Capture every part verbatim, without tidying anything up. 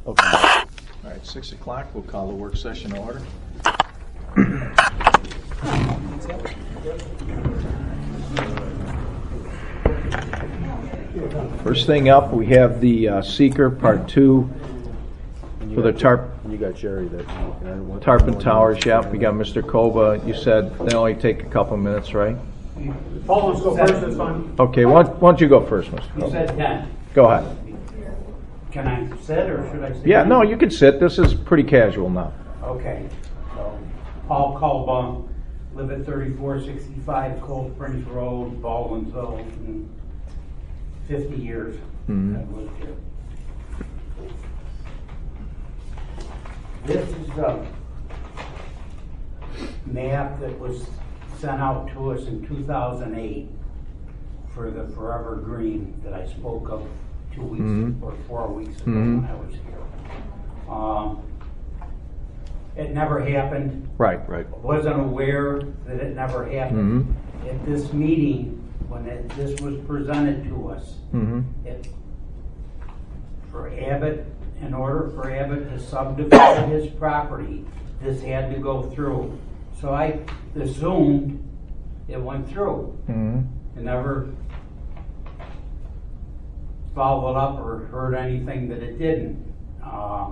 Okay. All right, six o'clock, we'll call the work session to order. First thing up, we have the uh, seeker part two for the tarp. You got Jerry that. Tarpon Towers, yeah. We got Mister Kova. You said they only take a couple minutes, right? Paul wants to go first, that's fine. Okay, why don't, why don't you go first, Mister You Kova? said ten. Go ahead. Can I sit or should I sit? Yeah, no, you can sit. This is pretty casual now. Okay. So, Paul Colbum, live at thirty-four sixty-five Cold Springs Road, Baldwinsville, and fifty years Mhm. I've lived here. This is a map that was sent out to us in two thousand eight for the Forever Green that I spoke of two weeks Mhm. or four weeks ago Mhm. when I was here. Um, it never happened. Right, right. Wasn't aware that it never happened. Mm-hmm. At this meeting, when it, this was presented to us, Mm-hmm. it, for Abbott, in order for Abbott to subdivide his property, this had to go through. So I assumed it went through. Mm-hmm. I never followed up or heard anything that it didn't. Uh,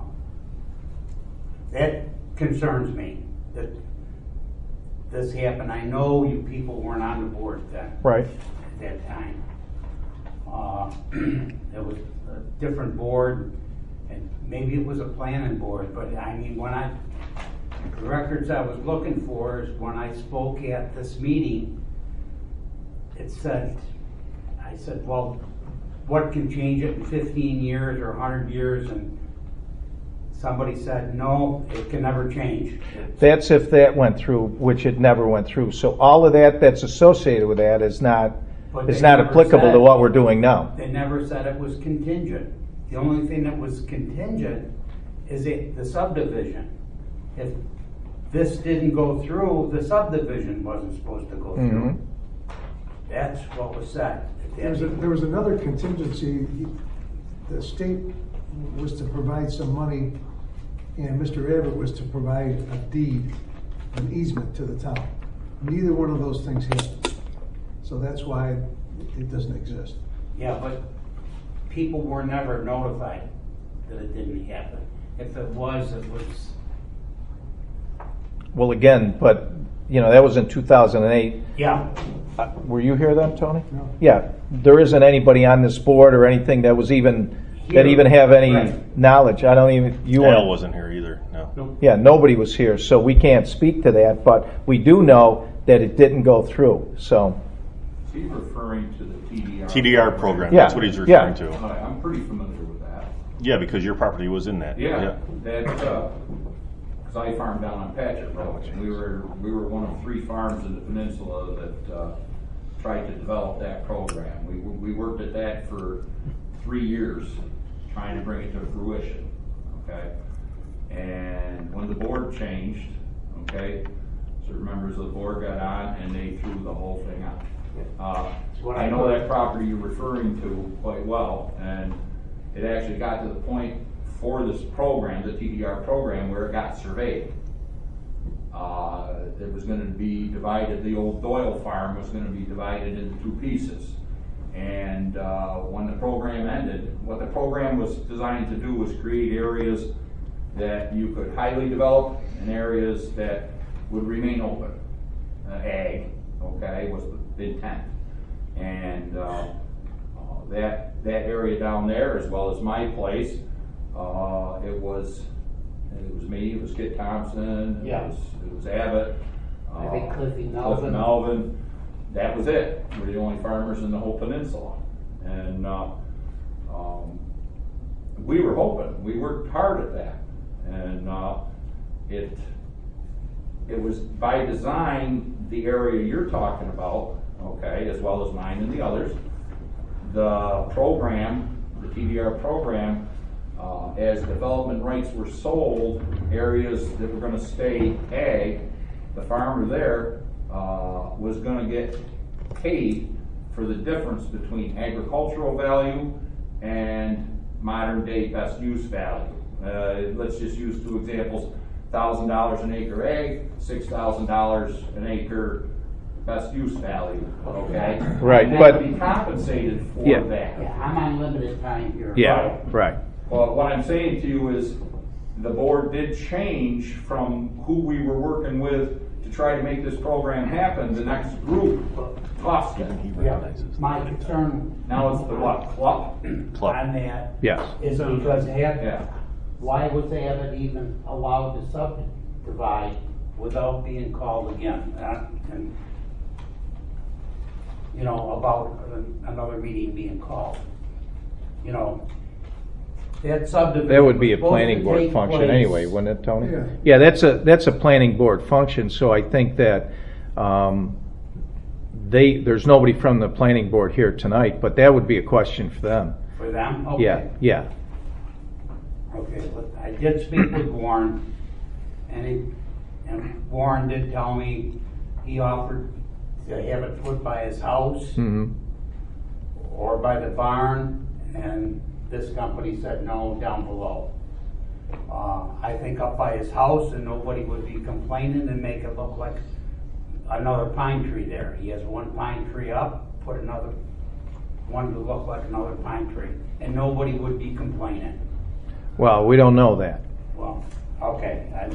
that concerns me, that this happened. I know you people weren't on the board then. Right. At that time. Uh, it was a different board, and maybe it was a planning board, but I mean, when I, the records I was looking for is when I spoke at this meeting, it said, I said, well, what can change it in fifteen years or one hundred years? And somebody said, no, it can never change. That's if that went through, which it never went through. So all of that that's associated with that is not But is they not never applicable said- to what we're doing now. They never said it was contingent. The only thing that was contingent is it, the subdivision. If this didn't go through, the subdivision wasn't supposed to go through. Mhm. That's what was said. There was, a, there was another contingency. The state was to provide some money, and Mister Abbott was to provide a deed, an easement to the town. Neither one of those things happened. So that's why it doesn't exist. Yeah, but people were never notified that it didn't happen. If it was, it was, Well, again, but you know that was in two thousand eight. yeah. Uh, were you here then, Tony? No. Yeah. There isn't anybody on this board or anything that was even that Here. even have any Right. knowledge. I don't even. You Al weren't. wasn't here either. No. Yeah, nobody was here, so we can't speak to that. But we do know that it didn't go through. So. Is he referring to the T D R? T D R program. Yeah, That's what he's yeah. referring to. Uh, I'm pretty familiar with that. Yeah, because your property was in that. Yeah, that, uh, cause I farmed down on Patchett Road, and we were, we were one of three farms in the peninsula that, uh, tried to develop that program. We, we worked at that for three years, trying to bring it to fruition, okay? And when the board changed, okay, certain members of the board got on and they threw the whole thing out. Uh, what I I know heard. that property you're referring to quite well, and it actually got to the point for this program, the T D R program, where it got surveyed. Uh, it was gonna be divided, the old Doyle farm was gonna be divided into two pieces. And, uh, when the program ended, what the program was designed to do was create areas that you could highly develop and areas that would remain open. Uh, ag, okay, was the intent. And, uh, uh, that, that area down there, as well as my place, uh, it was, it was me, it was Kit Thompson, it Yeah. was, it was Abbott. I think uh, Cliffy Cliff Melvin. Melvin. That was it. We're the only farmers in the whole peninsula. And, uh, um, we were hoping, we worked hard at that. And, uh, it, it was by design, the area you're talking about, okay, as well as mine and the others, the program, the T D R program, uh, as development rights were sold, areas that were gonna stay ag, the farmer there, uh, was gonna get paid for the difference between agricultural value and modern day best use value. Uh, let's just use two examples, thousand dollars an acre ag, six thousand dollars an acre best use value, okay? Right, And but- that would be compensated for Yeah. that. Yeah, I'm on limited time here. Yeah, right. Well, what I'm saying to you is, the board did change from who we were working with to try to make this program happen. The next group tossed it. He Yeah, recognizes my that. concern Now it's the what, club? Club. on that Yes. is because Abbott, Yeah. why was Abbott even allowed to subdivide without being called again? Uh, and, you know, about an- another meeting being called. You know, that subdivision. That would be a was supposed planning to board take function place- anyway, wouldn't it, Tony? Yeah. Yeah, that's a, that's a planning board function, so I think that, um, they, there's nobody from the planning board here tonight, but that would be a question for them. For them? Okay. Yeah, yeah. Okay, but I did speak with Warren, and he, and Warren did tell me he offered to have it put by his house hmm or by the barn, and this company said no, down below. Uh, I think up by his house, and nobody would be complaining and make it look like another pine tree there. He has one pine tree up, put another one to look like another pine tree, and nobody would be complaining. Well, we don't know that. Well, okay, I,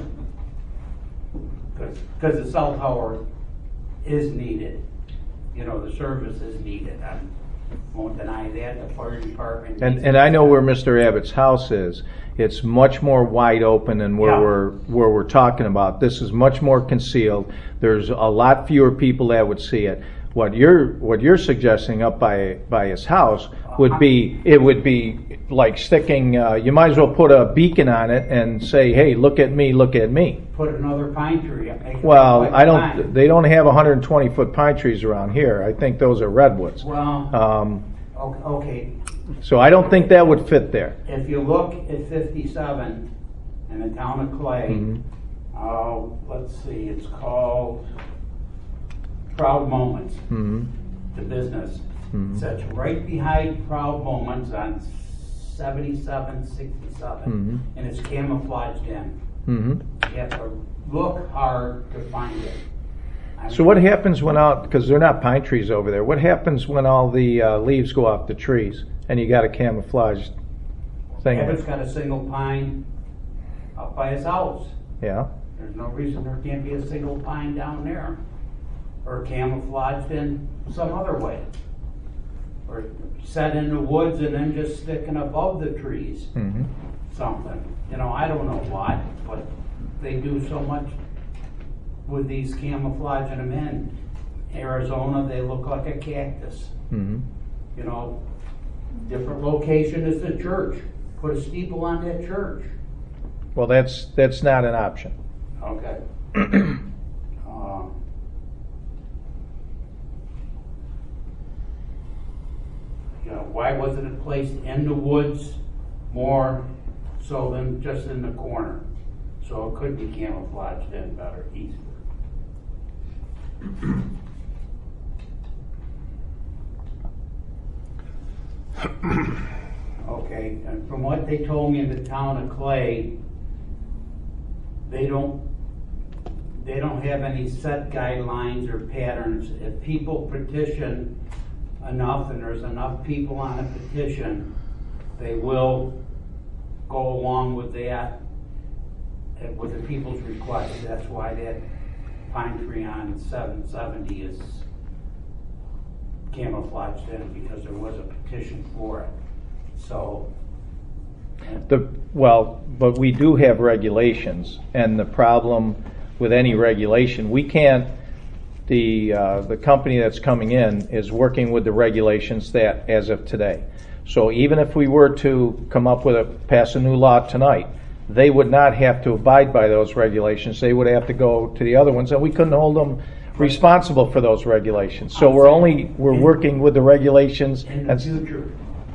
because the cell tower is needed, you know, the service is needed, I won't deny that, the fire department. And, needs and it. I know where Mister Abbott's house is. It's much more wide open than where Yeah. we're, where we're talking about. This is much more concealed. There's a lot fewer people that would see it. What you're, what you're suggesting up by, by his house would be, it would be like sticking, uh, you might as well put a beacon on it and say, hey, look at me, look at me. Put another pine tree up. make it Well, look like I don't, pine. they don't have one hundred twenty foot pine trees around here. I think those are redwoods. Well, Um, o- okay, so I don't think that would fit there. if you look at fifty-seven in the town of Clay, Mhm. uh, let's see, it's called Proud Moments. Mhm. The business. Mhm. Sits right behind Proud Moments on seventy-seven sixty-seven, Mhm. and it's camouflaged in. Mhm. You have to look hard to find it. I So mean, what happens when all, because they're not pine trees over there, what happens when all the uh, leaves go off the trees and you got a camouflaged thing? Abbott's got a single pine up by his house. Yeah, There's no reason there can't be a single pine down there, or camouflaged in some other way, or set in the woods and then just sticking above the trees. mhm. Something, you know, I don't know what, but they do so much with these camouflaging them in. Arizona, they look like a cactus, Mhm. you know. Different location is the church. Put a steeple on that church. Well, that's, that's not an option. Okay. uh, you know, why wasn't it placed in the woods more so than just in the corner? So it could be camouflaged in better, easier. Okay, and from what they told me in the town of Clay, they don't, they don't have any set guidelines or patterns. If people petition enough and there's enough people on a petition, they will go along with that, uh, with the people's request. That's why that pine tree on seven seventy is camouflaged in, because there was a petition for it. So, The, well, but we do have regulations, and the problem with any regulation, we can't, the, uh, the company that's coming in is working with the regulations that, as of today. So even if we were to come up with a, pass a new law tonight, they would not have to abide by those regulations. They would have to go to the other ones, and we couldn't hold them responsible for those regulations. So we're only, we're working with the regulations in the and future,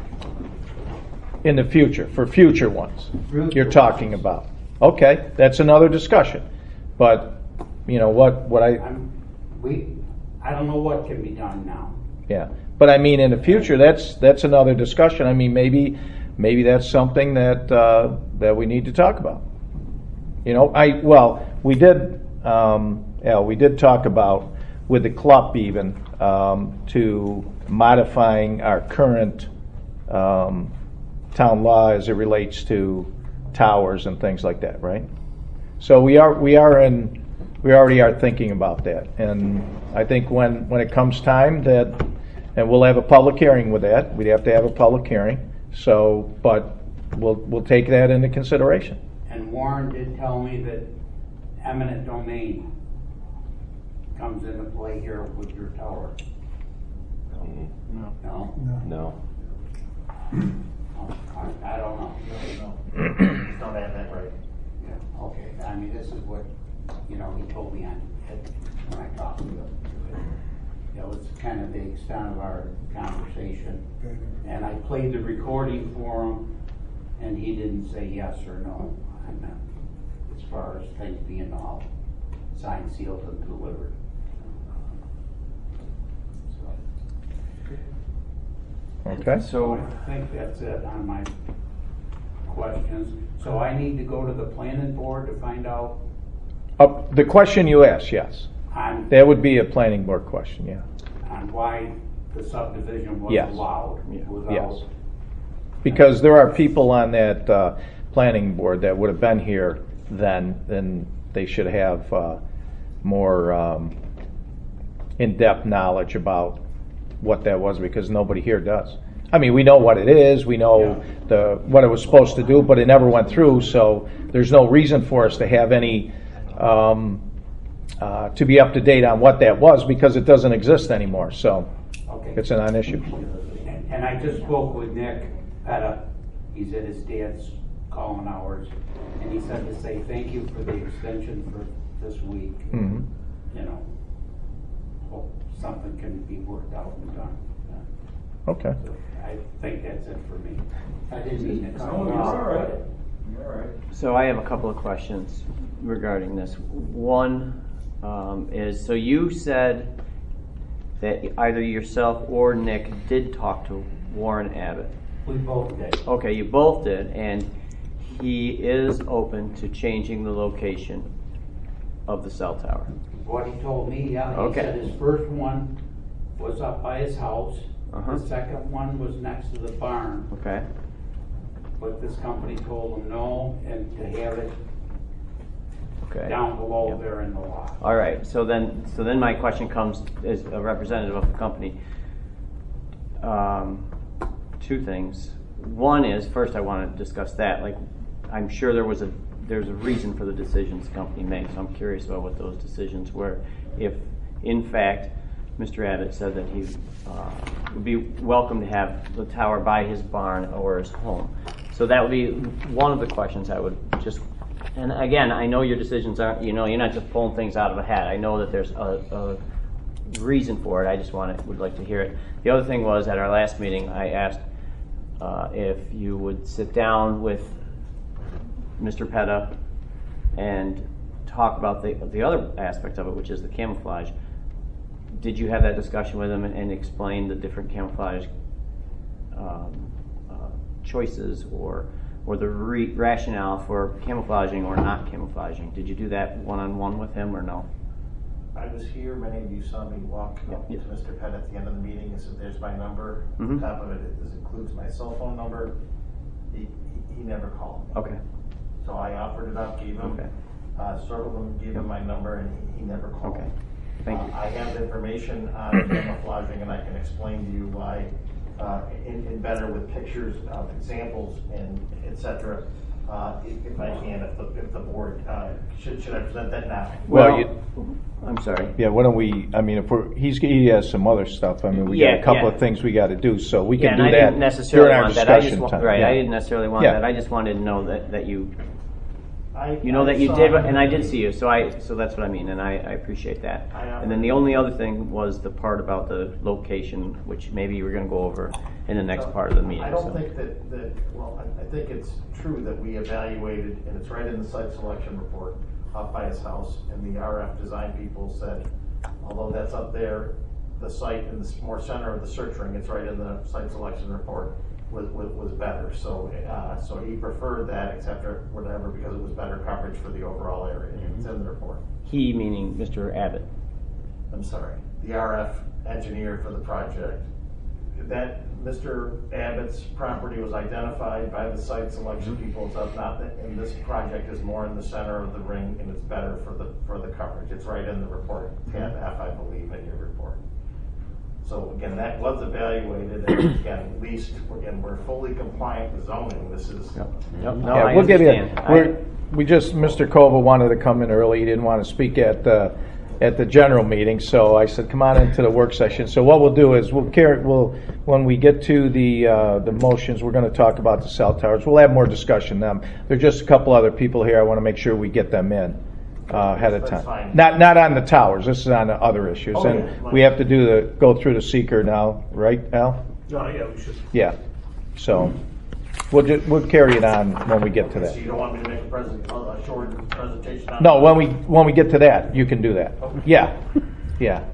in the future, for future ones Future you're talking ones. about. Okay, that's another discussion. But, you know, what, what I, I'm, we, I don't know what can be done now. yeah. But I mean, in the future, that's, that's another discussion. I mean, maybe maybe that's something that, uh, that we need to talk about. You know, I, well, we did, um, Al, we did talk about, with the club even, um, to modifying our current um, town law as it relates to towers and things like that, right? So we are, we are in, we already are thinking about that. And I think when, when it comes time that, and we'll have a public hearing with that, we'd have to have a public hearing, so, but we'll, we'll take that into consideration. And Warren did tell me that eminent domain comes into play here with your tower. Mm, No? No. No. Oh, I, I don't know. Don't have that right. Yeah, okay, I mean, this is what, you know, he told me on, when I talked to him. That was kind of the extent of our conversation. And I played the recording for him, and he didn't say yes or no. I meant, as far as things being all signed, sealed, and delivered. So, Okay? so I think that's it on my questions. So I need to go to the planning board to find out Uh, the question you asked, yes. on, That would be a planning board question, yeah. on why the subdivision was Yes. allowed Yeah. without. Yes. Because there are people on that uh, planning board that would have been here then, then they should have uh, more um, in-depth knowledge about what that was, because nobody here does. I mean, we know what it is, we know Yeah. the what it was supposed to do, but it never went through, so there's no reason for us to have any, um, uh, to be up to date on what that was, because it doesn't exist anymore, so Okay. it's a non-issue. And, and I just spoke with Nick Petta. He's at his dad's calling hours, and he said to say thank you for the extension for this week. Mhm. You know, hope something can be worked out and done. Okay. So I think that's it for me. I didn't mean to cut No, you you're off, all right. but- You're all right. So I have a couple of questions regarding this. One um, is, so you said that either yourself or Nick did talk to Warren Abbott. We both did. Okay, you both did, and he is open to changing the location of the cell tower. What he told me, yeah, he Okay. said his first one was up by his house. Uh-huh. The second one was next to the barn. Okay? But this company told him no, and to have it Okay. down below Yep. there in the lot. All right, so then, so then my question comes as a representative of the company. Um, two things. One is, first I want to discuss that, like, I'm sure there was a, there's a reason for the decisions the company made, so I'm curious about what those decisions were. If, in fact, Mister Abbott said that he uh, would be welcome to have the tower by his barn or his home. So that would be one of the questions I would just, and again, I know your decisions aren't, you know, you're not just pulling things out of a hat. I know that there's a, a reason for it. I just want to, would like to hear it. The other thing was, at our last meeting, I asked uh, if you would sit down with Mister Petta and talk about the the other aspect of it, which is the camouflage. Did you have that discussion with him and, and explain the different camouflage um, uh, choices, or or the re- rationale for camouflaging or not camouflaging? Did you do that one-on-one with him or no? I was here, many of you saw me walk up Yeah. to Mister Penn at the end of the meeting and said, there's my number. Mhm. On top of it, it this includes my cell phone number. He, he, he never called me. Okay. So I offered it up, gave him, Okay. uh, circled him, gave him my number, and he, he never called. Okay. Thank you. Uh, I have information on camouflaging, and I can explain to you why, uh, in, in better with pictures of examples and et cetera. Uh, if, if I can, if the, if the board, uh, should, should I present that now? Well, Well, I'm sorry. Yeah, why don't we, I mean, if we're, he's, he has some other stuff, I mean, we got Yeah, a couple yeah. of things we gotta do, so we Yeah, can and do I that didn't necessarily during our want that. I just discussion wa- time. Right, yeah. I didn't necessarily want Yeah. that. I just wanted to know that, that you, I, you know I that you saw- did, and I did see you, so I, so that's what I mean, and I, I appreciate that. I, uh, And then the only other thing was the part about the location, which maybe you were gonna go over in the next part of the meeting. I don't so. think that, that, well, I, I think it's true that we evaluated, and it's right in the site selection report, up by his house, and the R F design people said, although that's up there, the site in the more center of the search ring, it's right in the site selection report. was, was, was better. So, uh, so he preferred that, except or whatever, because it was better coverage for the overall area. It's in the report. He meaning Mister Abbott. I'm sorry, the R F engineer for the project. That Mister Abbott's property was identified by the site selection people, so it's not that, and this project is more in the center of the ring, and it's better for the for the coverage. It's right in the report, tab F, I believe, in your report. So again, that was evaluated, and again, at least again, we're fully compliant with zoning. This is Yep. Yep. No, Yeah, I we'll give you, understand. we're, we just, Mister Kova wanted to come in early, he didn't want to speak at the, at the general meeting, so I said, come on into the work session. So what we'll do is, we'll carry, we'll, when we get to the, uh, the motions, we're gonna talk about the cell towers, we'll have more discussion them. There's just a couple other people here, I wanna make sure we get them in, uh, ahead of That's time. fine. Not, not on the towers, this is on the other issues, Oh, and yeah. we have to do the, go through the seeker now, right, Al? Oh, yeah, we should. Yeah, so, we'll ju, we'll carry it on when we get to that. So you don't want me to make a present, a short presentation on No, when we, when we get to that, you can do that. Yeah, yeah.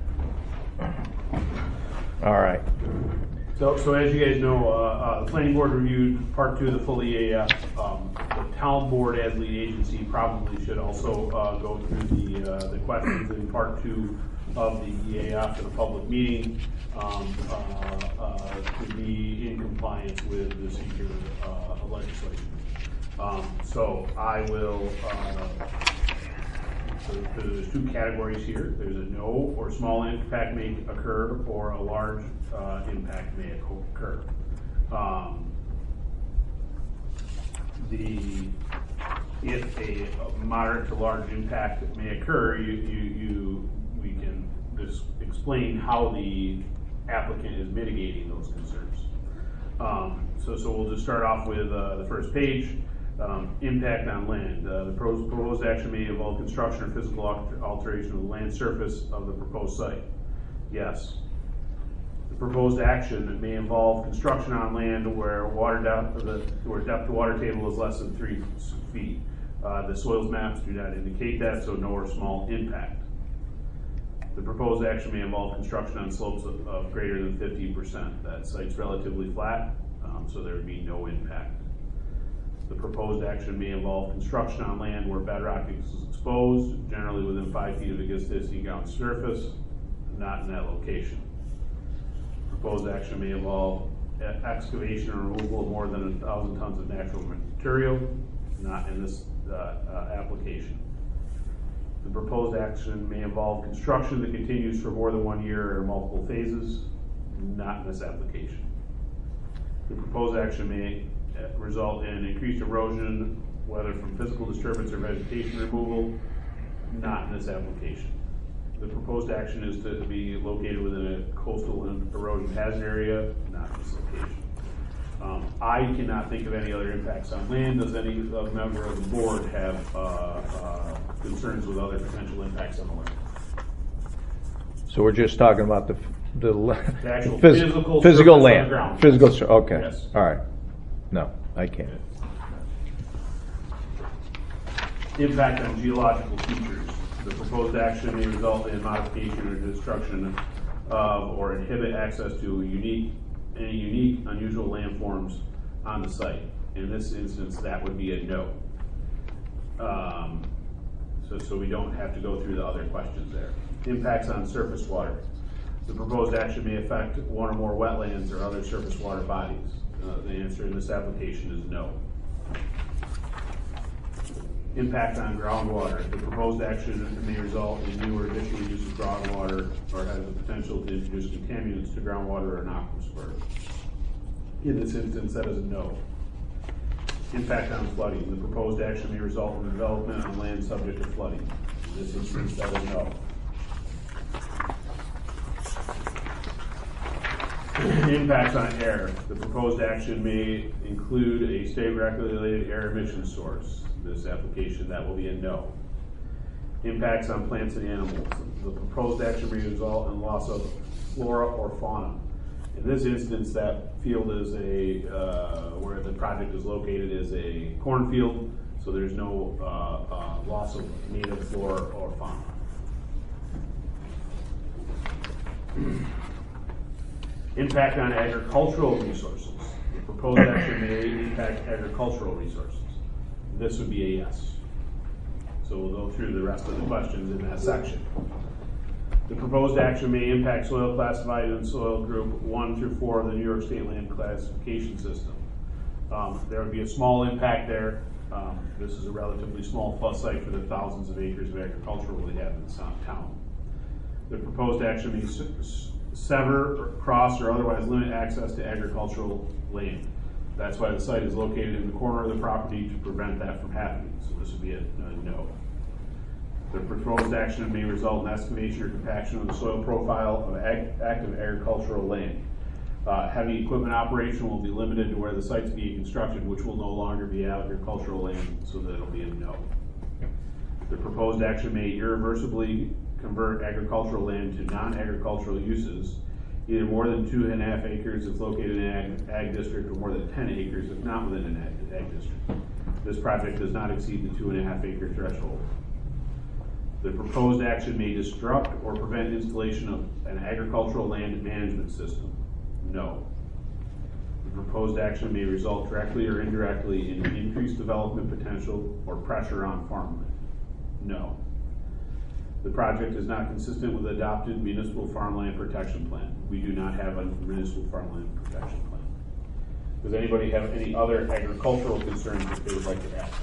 All right. So, so as you guys know, uh, uh, the planning board reviewed part two of the full E A F. Um, the town board as lead agency probably should also, uh, go through the, uh, the questions in part two of the E A F in a public meeting, um, uh, uh, to be in compliance with the seeker, uh, legislation. Um, so I will, uh, so there's two categories here. There's a no or small impact may occur, or a large uh, impact may occur. Um, the if a, a moderate to large impact may occur, you you, you we can just explain how the applicant is mitigating those concerns. Um, so so we'll just start off with uh, the first page. Um, impact on land. Uh, the proposed action may involve construction or physical alteration of the land surface of the proposed site. Yes. The proposed action may involve construction on land where water depth, or the, where depth to water table is less than three feet. Uh, the soils maps do not indicate that, so no or small impact. The proposed action may involve construction on slopes of, of greater than fifty percent. That site's relatively flat, um, so there would be no impact. The proposed action may involve construction on land where bedrock is exposed, generally within five feet of the existing ground surface, not in that location. Proposed action may involve excavation or removal of more than a thousand tons of natural material, not in this uh, uh, application. The proposed action may involve construction that continues for more than one year or multiple phases, not in this application. The proposed action may result in increased erosion, whether from physical disturbance or vegetation removal, not in this application. The proposed action is to be located within a coastal and erosion hazard area, not in this location. Um, I cannot think of any other impacts on land. Does any uh, member of the board have uh, uh, concerns with other potential impacts on the land? So we're just talking about the, the, The actual phys- physical physical surface of land. the ground. Physical, sur- okay, Yes. all right. No, I can't. Impact on geological features. The proposed action may result in modification or destruction of or inhibit access to unique, any unique, unusual landforms on the site. In this instance, that would be a no. Um, so, so we don't have to go through the other questions there. Impacts on surface water. The proposed action may affect one or more wetlands or other surface water bodies. Uh, the answer in this application is no. Impact on groundwater. The proposed action may result in new or additional use of groundwater or has the potential to introduce contaminants to groundwater or an aquifer. In this instance, that is a no. Impact on flooding. The proposed action may result in development on land subject to flooding. In this instance, that is no. Impacts on air. The proposed action may include a state-regulated air emission source. This application, that will be a no. Impacts on plants and animals. The proposed action may result in loss of flora or fauna. In this instance, that field is a, uh, where the project is located is a cornfield, so there's no uh, uh, loss of native flora or fauna. Impact on agricultural resources. The proposed action may impact agricultural resources. This would be a yes. So we'll go through the rest of the questions in that section. The proposed action may impact soil classified in soil group one through four of the New York State Land Classification System. Um, there would be a small impact there. Um, this is a relatively small plus site for the thousands of acres of agricultural we have in the town. The proposed action may s- sever, or cross, or otherwise limit access to agricultural land. That's why the site is located in the corner of the property to prevent that from happening. So this would be a, a no. The proposed action may result in excavation or compaction of the soil profile of ag- active agricultural land. Uh, heavy equipment operation will be limited to where the site's being constructed, which will no longer be agricultural land, so that'll be a no. The proposed action may irreversibly convert agricultural land to non-agricultural uses, either more than two and a half acres if located in an ag, ag district, or more than ten acres if not within an ag, ag district. This project does not exceed the two and a half acre threshold. The proposed action may disrupt or prevent installation of an agricultural land management system. No. The proposed action may result directly or indirectly in increased development potential or pressure on farmland. No. The project is not consistent with the adopted municipal farmland protection plan. We do not have a municipal farmland protection plan. Does anybody have any other agricultural concerns that they would like to add?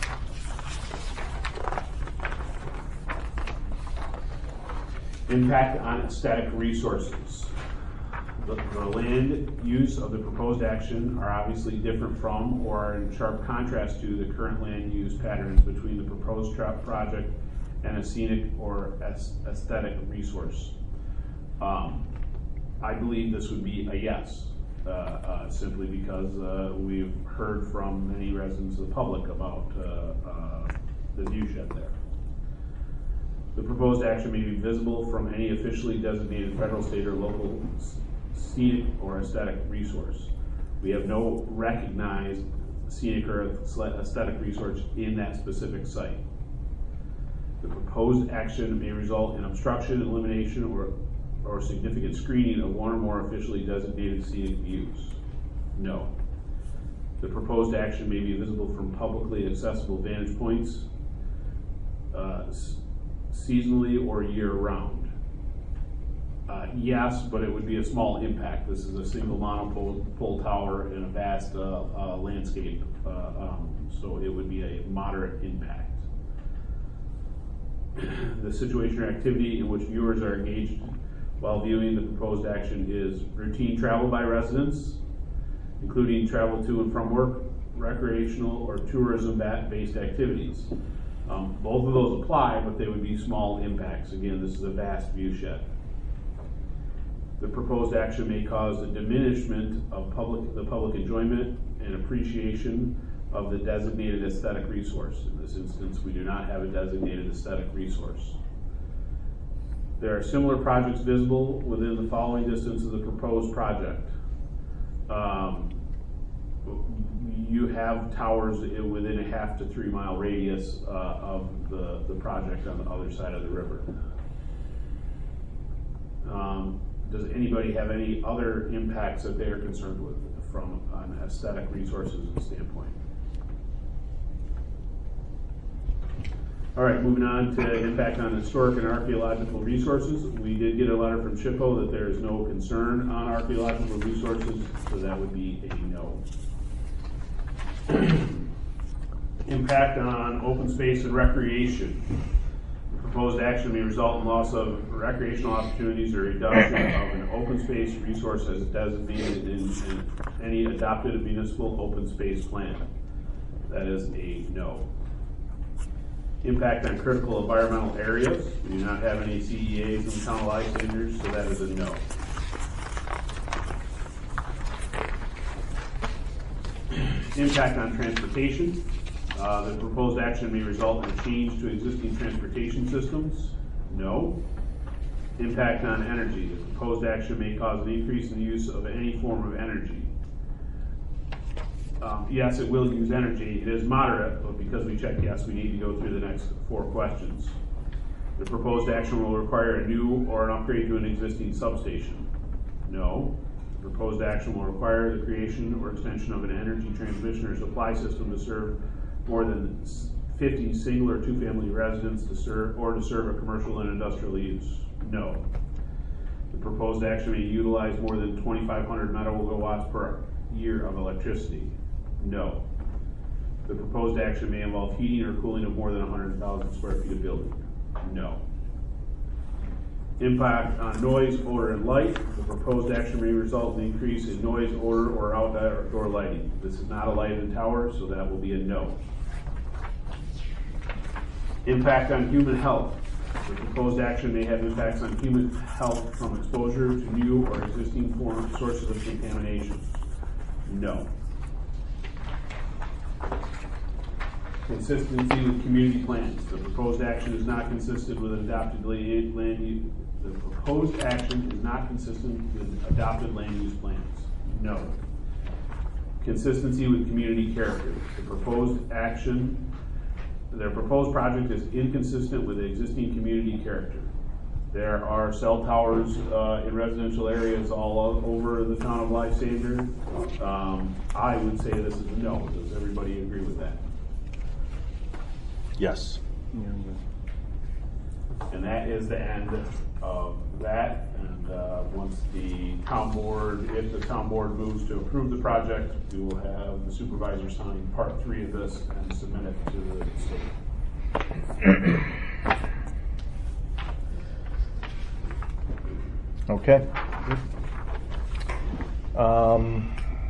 Impact on aesthetic resources. The, the land use of the proposed action are obviously different from or are in sharp contrast to the current land use patterns between the proposed tra- project and a scenic or aesthetic resource. Um, I believe this would be a yes, uh, uh, simply because uh, we've heard from many residents of the public about uh, uh, the view shed there. The proposed action may be visible from any officially designated federal, state, or local scenic or aesthetic resource. We have no recognized scenic or aesthetic resource in that specific site. The proposed action may result in obstruction, elimination, or, or significant screening of one or more officially designated scenic views. No. The proposed action may be visible from publicly accessible vantage points, uh, seasonally or year-round. Uh, yes, but it would be a small impact. This is a single monopole pole tower in a vast uh, uh, landscape, uh, um, so it would be a moderate impact. The situation or activity in which viewers are engaged while viewing the proposed action is routine travel by residents, including travel to and from work, recreational or tourism-based activities. Um, both of those apply, but they would be small impacts. Again, this is a vast view shed. The proposed action may cause a diminishment of public, the public enjoyment and appreciation of the designated aesthetic resource. In this instance, we do not have a designated aesthetic resource. There are similar projects visible within the following distance of the proposed project. Um, you have towers within a half to three mile radius uh, of the, the project on the other side of the river. Um, does anybody have any other impacts that they are concerned with from an aesthetic resources standpoint? All right, moving on to impact on historic and archaeological resources. We did get a letter from SHPO that there is no concern on archaeological resources, so that would be a no. Impact on open space and recreation. The proposed action may result in loss of recreational opportunities or reduction of an open space resource as designated in, in any adopted municipal open space plan. That is a no. Impact on critical environmental areas. We do not have any C E As in the town of Lysander, so that is a no. Impact on transportation. Uh, the proposed action may result in a change to existing transportation systems. No. Impact on energy. The proposed action may cause an increase in the use of any form of energy. Um, yes, it will use energy. It is moderate, but because we checked yes, we need to go through the next four questions. The proposed action will require a new or an upgrade to an existing substation. No. The proposed action will require the creation or extension of an energy transmission or supply system to serve more than fifty single or two-family residents to serve or to serve a commercial and industrial use. No. The proposed action may utilize more than twenty-five hundred megawatts per year of electricity. No. The proposed action may involve heating or cooling of more than one hundred thousand square feet of building. No. Impact on noise, odor, and light. The proposed action may result in an increase in noise, odor, or outdoor lighting. This is not a lighted tower, so that will be a no. Impact on human health. The proposed action may have impacts on human health from exposure to new or existing form, sources of contamination. No. Consistency with community plans. The proposed action is not consistent with an adopted land, land use. The proposed action is not consistent with adopted land use plans. No. Consistency with community character. The proposed action, the proposed project is inconsistent with the existing community character. There are cell towers uh, in residential areas all over the town of Lysander. Um, I would say this is a no. Does everybody agree with that? Yes. And that is the end of that. And uh, once the town board, if the town board moves to approve the project, we will have the supervisor sign part three of this and submit it to the state. Okay. Um,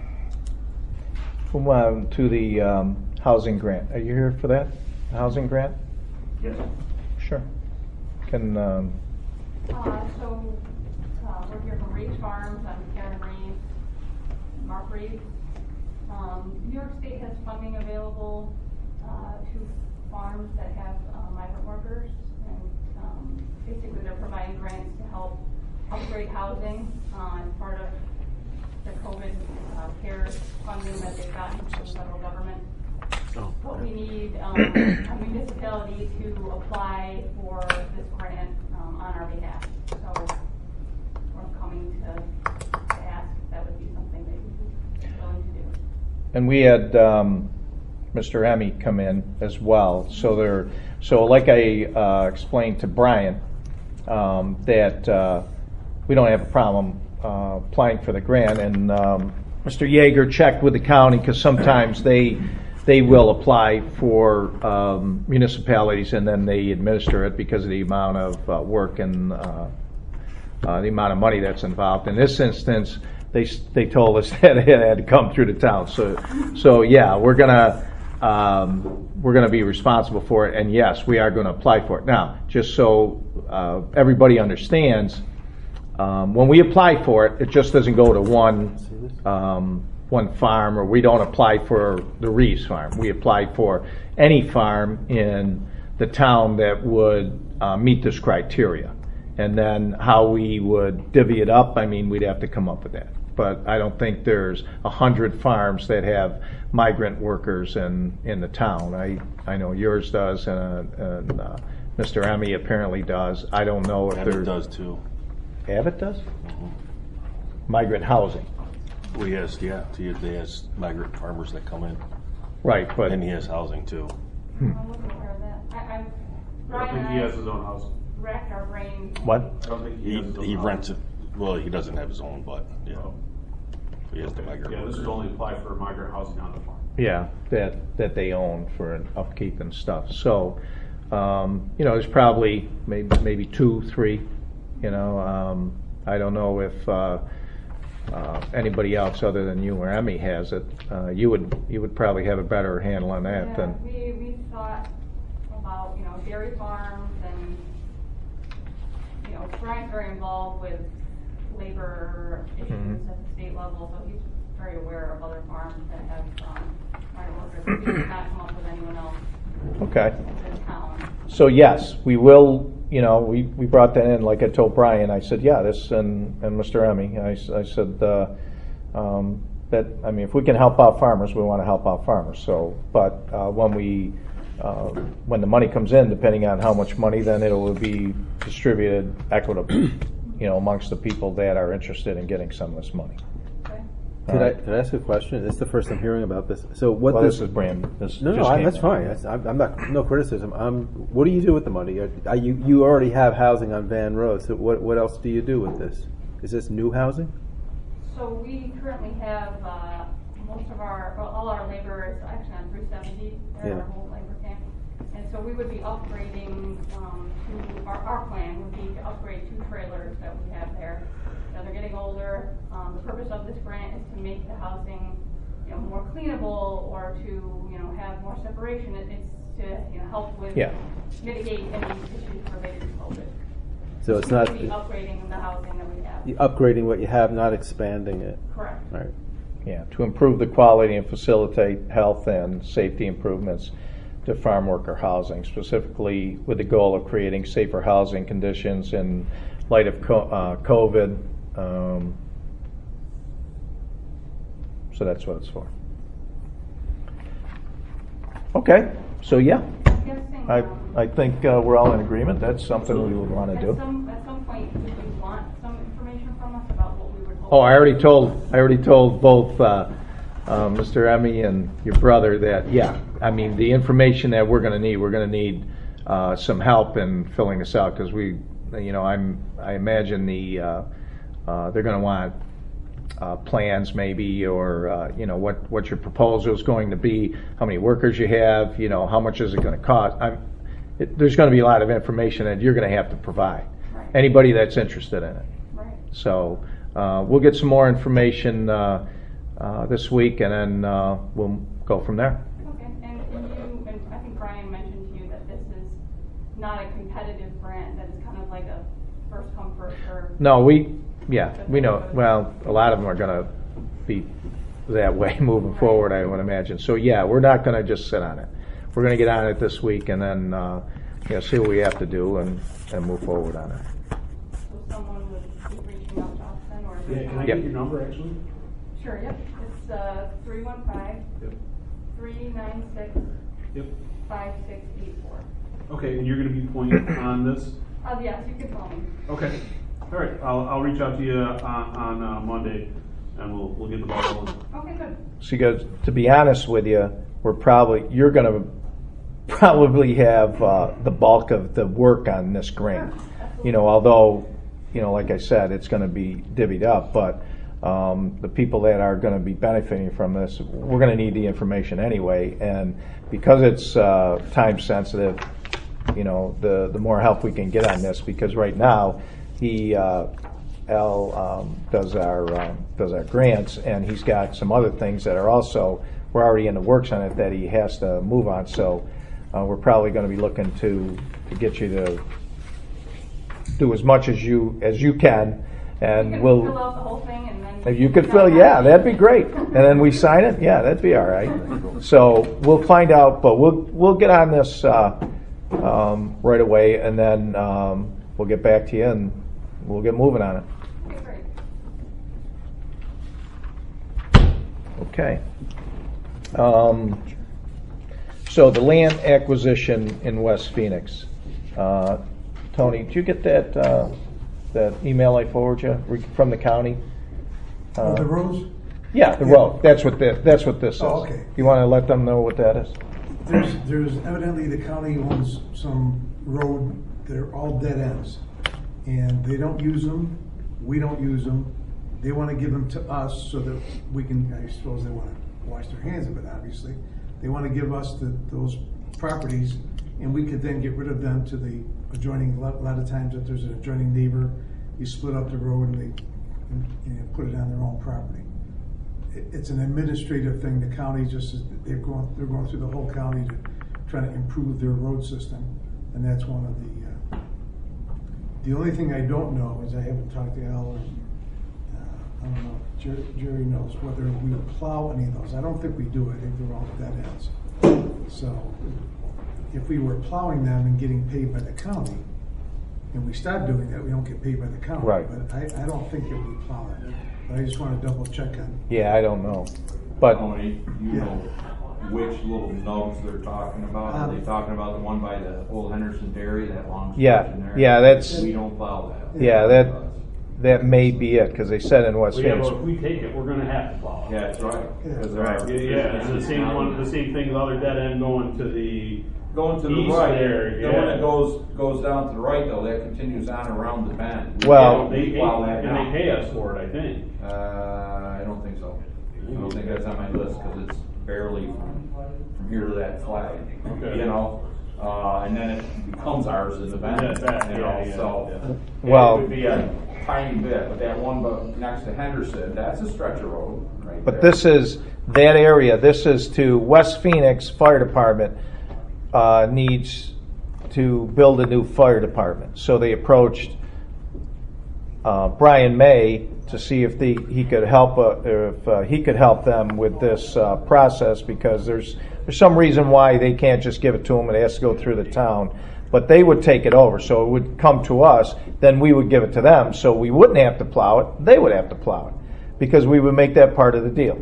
we'll move on to the um, housing grant. Are you here for that? Housing grant? Yes. Sure. Can, um, Uh, so, uh, we're here from Reeves Farms. I'm Karen Reeves, Mark Reeves. Um, New York State has funding available uh, to farms that have uh, migrant workers, and um, basically they're providing grants to help upgrade housing uh, as part of the COVID uh, care funding that they've gotten from the federal government. Oh. But we need um, a municipality to apply for this grant um, on our behalf. So we're coming to, to ask if that would be something that you'd be willing to do. and we had um, Mister Emmy come in as well. So there, so like I uh, explained to Brian, um, that uh, we don't have a problem uh, applying for the grant, and um, Mister Yeager checked with the county because sometimes they they will apply for um, municipalities and then they administer it because of the amount of uh, work and uh, uh, the amount of money that's involved. In this instance, they they told us that it had to come through the town. So so yeah, we're gonna um, we're gonna be responsible for it, and yes, we are going to apply for it. Now, just so uh, everybody understands, um, when we apply for it, it just doesn't go to one. Um, one farm, or we don't apply for the Reeves farm. We apply for any farm in the town that would uh, meet this criteria. And then how we would divvy it up, I mean, we'd have to come up with that. But I don't think there's a hundred farms that have migrant workers in, in the town. I, I know yours does, and, uh, and uh, Mister Emmy apparently does. I don't know if Abbott there does too. Abbott does? Mhm. Migrant housing. Well, he has, yeah, he he has migrant farmers that come in, Right, but and he has housing too. Hmm. I wasn't aware of that. I, I, I don't Brian think and he I has his own house. racked our brain. what? I don't think he, He has his own he house. rents it. Well, he doesn't have his own, but yeah, Oh. he has the migrant Yeah, this workers. is only apply for migrant housing on the farm. Yeah, that, that they own for an upkeep and stuff. So, um, you know, there's probably maybe, maybe two, three, you know, um, I don't know if, uh, uh, anybody else other than you or Emmy has it. Uh, you would, you would probably have a better handle on that Yeah, than, we, we thought about, you know, dairy farms and, you know, Brian's very involved with labor issues Mhm. at the state level, so he's very aware of other farms that have, um, migrant workers. We did not come up with anyone else okay. in town. So yes, we will, you know, we, we brought that in, like I told Brian, I said, yeah, this, and, and Mister Emmy, I, s- I said, uh, um, that, I mean, if we can help out farmers, we want to help out farmers, so, but, uh, when we, uh, when the money comes in, depending on how much money, then it will be distributed equitably, you know, amongst the people that are interested in getting some of this money. Could I, could I ask a question? This is the first I'm hearing about this. So what Well, this, this is brand, this no, no, just I, came that's in. fine. That's, I'm, I'm not, no criticism. Um, what do you do with the money? Are, are you, you already have housing on Van Road, so what, what else do you do with this? Is this new housing? So we currently have, uh, most of our, well, all our labor is actually on three seventy, they're Yeah. our whole labor camp. And so we would be upgrading, um, to, our, our plan would be to upgrade two trailers that we have there. You know, they're getting older. Um, the purpose of this grant is to make the housing, you know, more cleanable or to, you know, have more separation. It, it's to, you know, help with, Yeah. mitigate any issues related to COVID. So it's We not would be upgrading the housing that we have. you're upgrading what you have, not expanding it. Correct. All right. Yeah, to improve the quality and facilitate health and safety improvements to farm worker housing, specifically with the goal of creating safer housing conditions in light of co- uh, COVID. Um, so that's what it's for. Okay, so yeah, Guessing, I, um, I think uh, we're all in agreement. That's something we would want to At do. some, at some point, would you want some information from us about what we would hope? Oh, I already told, I already told both uh, uh, Mister Emmy and your brother that, yeah, I mean, the information that we're going to need, we're going to need uh, some help in filling this out, because we, you know, I'm, I imagine the, uh, uh, they're going to want uh, plans maybe, or, uh, you know, what, what your proposal is going to be, how many workers you have, you know, how much is it going to cost. I'm, it, there's going to be a lot of information that you're going to have to provide, Right. anybody that's interested in it. Right. So uh, we'll get some more information uh, uh, this week, and then uh, we'll go from there. Okay, and, and you, and I think Brian mentioned to you that this is not a competitive grant, that it's kind of like a first come, first served. No, we, yeah, we know, well, a lot of them are going to be that way moving forward, I would imagine. So, yeah, we're not going to just sit on it. We're going to get on it this week, and then, uh, you know, see what we have to do and, and move forward on it. So someone would be reaching out to us then, or? is it- Yeah, can I Yep. get your number, actually? Sure, yep, it's, uh, three one five, Yep. three nine six, Yep. five six eight four. Okay, and you're gonna be point on this? Uh, yes, you can call me. Okay, all right, I'll, I'll reach out to you on, on uh, Monday, and we'll, we'll get the ball rolling. Okay, good. So, because to be honest with you, we're probably, you're going to probably have uh, the bulk of the work on this grant. You know, although, you know, like I said, it's going to be divvied up, but um, the people that are going to be benefiting from this, we're going to need the information anyway. And because it's uh, time sensitive, you know, the, the more help we can get on this, because right now, he, uh, Al um, does our, um, does our grants, and he's got some other things that are also, we're already in the works on it that he has to move on. So uh, we're probably going to be looking to, to get you to do as much as you, as you can, and You can we'll. fill out the whole thing and then. If you could fill, yeah, that'd be great. And then we sign it, yeah, that'd be all right. So we'll find out, but we'll, we'll get on this uh, um, right away, and then um, we'll get back to you, and we'll get moving on it. Okay, great. Okay. Um, So the land acquisition in West Phoenix. Uh, Tony, did you get that, uh, that email I forwarded you re- from the county? Oh, the Uh, roads? Yeah, the Yeah. road, that's what, the- that's what this is. Oh, okay. You want to let them know what that is? There's, there's evidently the county owns some road, they're all dead ends. And they don't use them, we don't use them. They want to give them to us so that we can, I suppose they want to wash their hands of it, obviously. They want to give us the, those properties, and we could then get rid of them to the adjoining, a lot, a lot of times if there's an adjoining neighbor, you split up the road and they, and, and put it on their own property. It- It's an administrative thing, the county just, is they're going, they're going through the whole county to try to improve their road system, and that's one of the, uh, the only thing I don't know is I haven't talked to Al, or, uh, I don't know, if Jer- Jerry knows whether we plow any of those. I don't think we do, I think they're all dead ends. So, if we were plowing them and getting paid by the county, and we start doing that, we don't get paid by the county. Right. But I, I don't think that we plow it, but I just wanna double check on. Yeah, I don't know. But, Tony, you Yeah. know which little nubs they're talking about? Are they Um, talking about the one by the old Henderson Dairy, that long Yeah, stretch in there? yeah, that's- We don't plow that. yeah, that, that may be it, because they said in West Well, yeah, Phoenix. but if we take it, we're gonna have to plow. Yeah, that's right. Yeah. 'Cause there are- Yeah, yeah, it's the same one, the same thing, the other dead end going to the, Going to the East right, there, the one yeah. that goes, goes down to the right though, that continues on around the bend. We Well- can't they pay, plow that and now. they pay us for it, I think. Uh, I don't think so. I don't think that's on my list, cause it's barely from, from here to that flag. Okay. You know, uh, and then it becomes ours in the bend, Yeah, that- you yeah, know, yeah, so. yeah. Well- It would be a tiny bit, but that one bu- next to Henderson, that's a stretcher road right But there. this is, that area, this is to West Phoenix Fire Department, uh, needs to build a new fire department. So they approached, uh, Brian May to see if the, he could help, uh, if, uh, he could help them with this, uh, process, because there's, there's some reason why they can't just give it to them, it has to go through the town. But they would take it over, so it would come to us, then we would give it to them, so we wouldn't have to plow it, they would have to plow it, because we would make that part of the deal.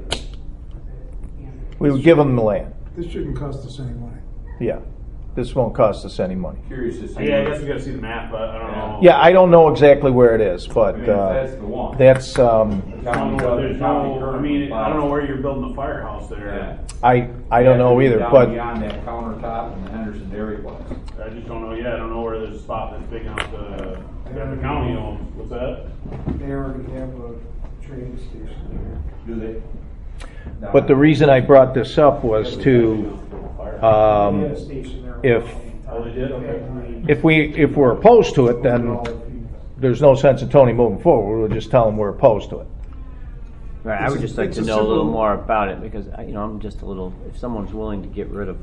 We would give them the land, This shouldn't cost us any money. yeah. This won't cost us any money. Curious to see. Yeah, I guess we gotta see the map, but I don't know. Yeah, I don't know exactly where it is, I but, mean, if uh, that's the one. that's, um, I don't know, there's no, I mean, I don't know where you're building the firehouse Yeah. there. I, I don't know either, Down but, beyond that countertop and the Henderson Dairy Place. I just don't know yet, I don't know where there's a spot that's big enough to, that the county owns, what's that? They already have a train station Do they? Down but the reason I brought this up was to, there. They um, had a station there. if, Oh, they did? Okay. if we, if we're opposed to it, then there's no sense in Tony moving forward, we'll just tell him we're opposed to it. Right, I It's would a- just like it's to a know a little simple- more about it, because, I- you know, I'm just a little, if someone's willing to get rid of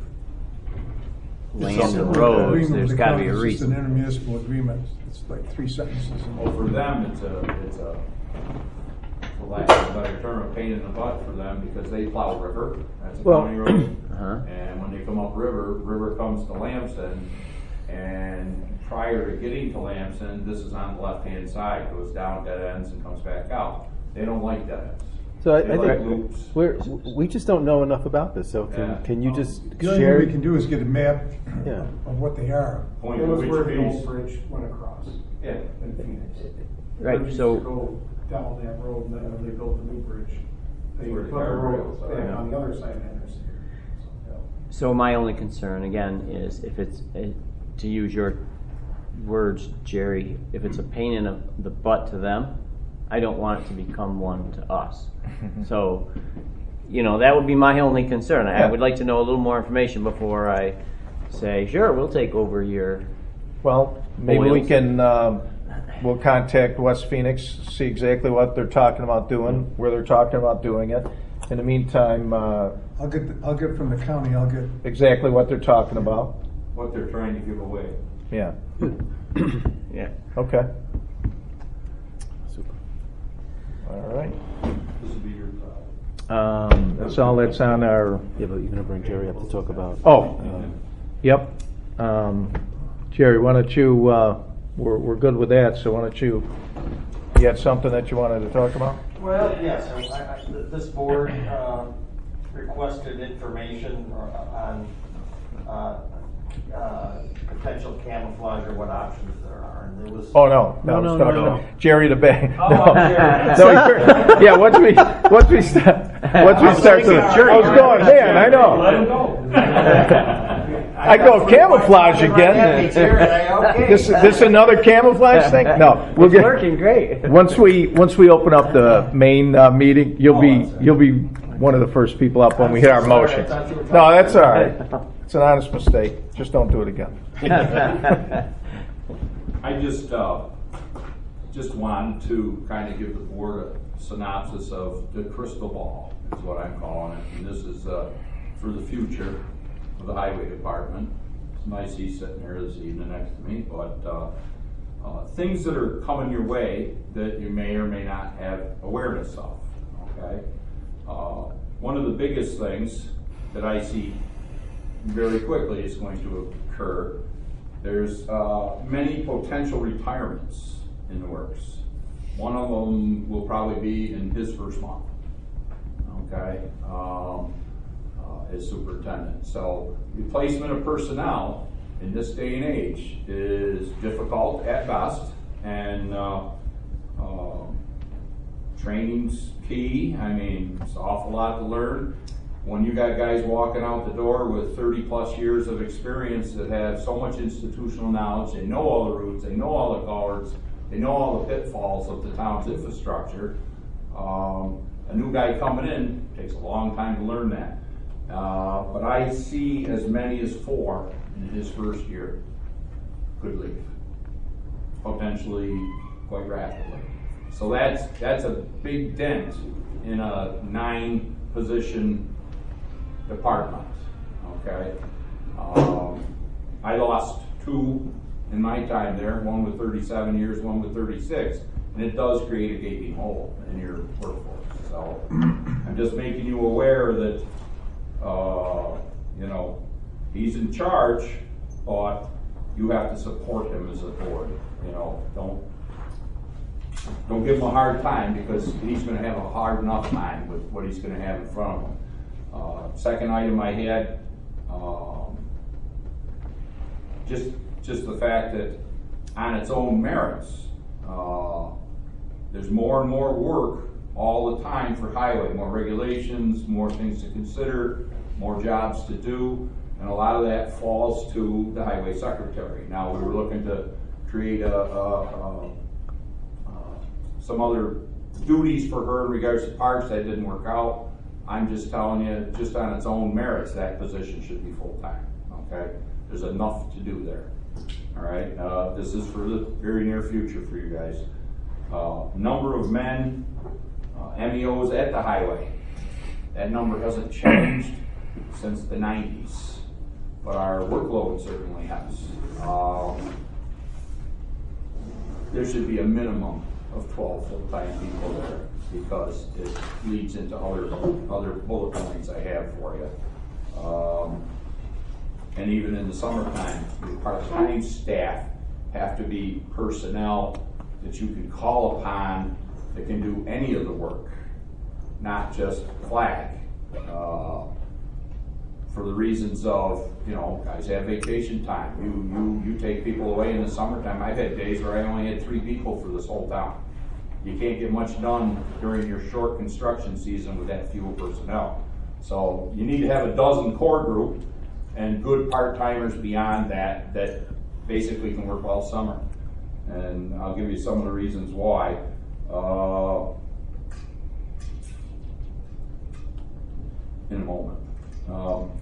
land It's and a roads, agreement there's with the gotta county. be a It's just reason. an intermunicipal agreement, it's like three sentences. Well, for them, it's a, it's a, for lack of a better term, a pain in the butt for them because they plow river. That's a Well- county road. Uh-huh. And when they come up river, river comes to Lamson. And prior to getting to Lamson, this is on the left-hand side, goes down dead ends and comes back out. They don't like dead ends. So I, They I like think loops. we're, we just don't know enough about this. So can, Yeah. can you just The only share? thing we can do is get a map Yeah. of what they are. Point It of was which where the piece. old bridge went across Yeah. in Phoenix. The Right, bridge used so- to go down that road, and then when they built the new bridge, they Where put the the road guardrails are. back on the other side of Henderson. So my only concern, again, is if it's, uh, to use your words, Jerry, if it's a pain in the- the butt to them, I don't want it to become one to us. So, you know, that would be my only concern. I Yeah. would like to know a little more information before I say, sure, we'll take over your, Well, maybe we Oils. can, um, we'll contact West Phoenix, see exactly what they're talking about doing, where they're talking about doing it. In the meantime, uh, I'll get, the- I'll get from the county, I'll get, exactly what they're talking about. What they're trying to give away. Yeah, yeah. okay, Super. all right. This will be your problem. Um, that's all that's on our, Yeah, but you're gonna bring Jerry up to talk about. oh, uh, yep. Um, Jerry, why don't you, uh, we're, we're good with that, so why don't you, you had something that you wanted to talk about? Well, yes, I, I, this board, uh, requested information on, uh, uh, potential camouflage or what options there are, and there was. Oh, no, no, I No, was no, talking no, to Jerry the Bay. Oh, No. Jerry. No, you're- yeah, once we, once we start, once we start, to- I was going, man, I Let him know. go. I go camouflage again. Okay. This, this another camouflage thing? No, we'll It's get, working great. once we, once we open up the main, uh, meeting, you'll be, you'll be one of the first people up when we hit our Sorry, I motions. thought you were talking No, that's all about- right. It's an honest mistake. Just don't do it again. I just, uh, just wanted to kind of give the board a synopsis of the crystal ball, is what I'm calling it. And this is, uh, for the future of the highway department. It's nice he's sitting here this evening next to me, but, uh, uh, things that are coming your way that you may or may not have awareness of, okay? Uh, one of the biggest things that I see very quickly is going to occur. There's uh, many potential retirements in the works. One of them will probably be in his first month, okay, um, uh, as superintendent. So replacement of personnel in this day and age is difficult at best, and uh, Um, training's key. I mean, it's an awful lot to learn. When you got guys walking out the door with thirty plus years of experience that have so much institutional knowledge, they know all the routes, they know all the culverts, they know all the pitfalls of the town's infrastructure. Um, a new guy coming in takes a long time to learn that. Uh, but I see as many as four in his first year could leave, potentially quite rapidly. So that's that's a big dent in a nine position department. Okay, um, I lost two in my time there, one with thirty-seven years, one with thirty-six, and it does create a gaping hole in your workforce. So I'm just making you aware that uh, you know, he's in charge, but you have to support him as a board. You know, don't don't give him a hard time, because he's going to have a hard enough time with what he's going to have in front of him. Uh, second item I had, um, just just the fact that on its own merits, uh, there's more and more work all the time for highway, more regulations, more things to consider, more jobs to do, and a lot of that falls to the highway secretary. Now, we were looking to create a, a, a, a some other duties for her in regards to parks. That didn't work out. I'm just telling you, just on its own merits, that position should be full-time, okay? There's enough to do there, all right? Uh, this is for the very near future for you guys. Uh, number of men, uh, M E Os at the highway, that number hasn't changed since the nineties, but our workload certainly has. Um, there should be a minimum of twelve full-time people there, because it leads into other other bullet points I have for you. Um, and even in the summertime, your part-time staff have to be personnel that you can call upon that can do any of the work, not just flag. Uh, for the reasons of, you know, guys have vacation time. You you you take people away in the summertime. I've had days where I only had three people for this whole town. You can't get much done during your short construction season with that few personnel. So you need to have a dozen core group and good part-timers beyond that that basically can work all summer. And I'll give you some of the reasons why. Uh, in a moment. Um,